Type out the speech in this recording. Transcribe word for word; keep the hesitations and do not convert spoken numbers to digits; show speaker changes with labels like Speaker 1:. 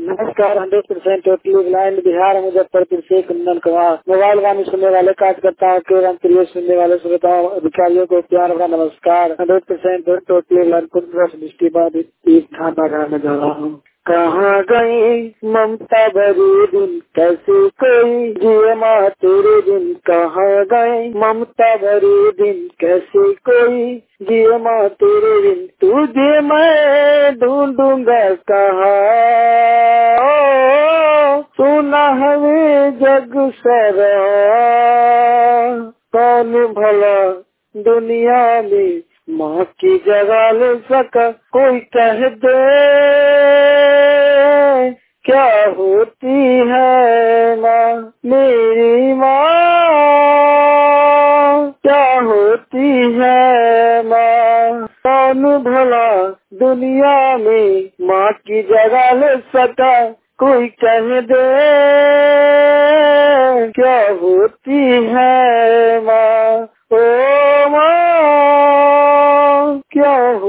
Speaker 1: नमस्कार। Hundred percent totally blind Bihar Muzaffarpur से Kundan Kumar. Mobile गाने सुनने वाले कार्यकर्ताओं के एवं प्रिय सुनने वाले श्रोताओं अधिकारियों को प्यार भरा नमस्कार। Hundred percent totally blind district थाना गाने जा रहा हूँ। कहाँ गई ममता भरे दिन कैसे कोई जिए माँ तेरे दिन। कहाँ गए ममता भरे दिन कैसे कोई जिए माँ तेरे दिन। तुझे मैं ढूंढूंगा कहाँ सुना हमें जग सारा। कौन भला दुनिया में माँ की जगह ले सका कोई कह दे क्या होती है माँ मेरी माँ। क्या होती है माँ कौन भला दुनिया में माँ की जगह ले सका कोई कह दे क्या होती है माँ। ओ माँ क्या हो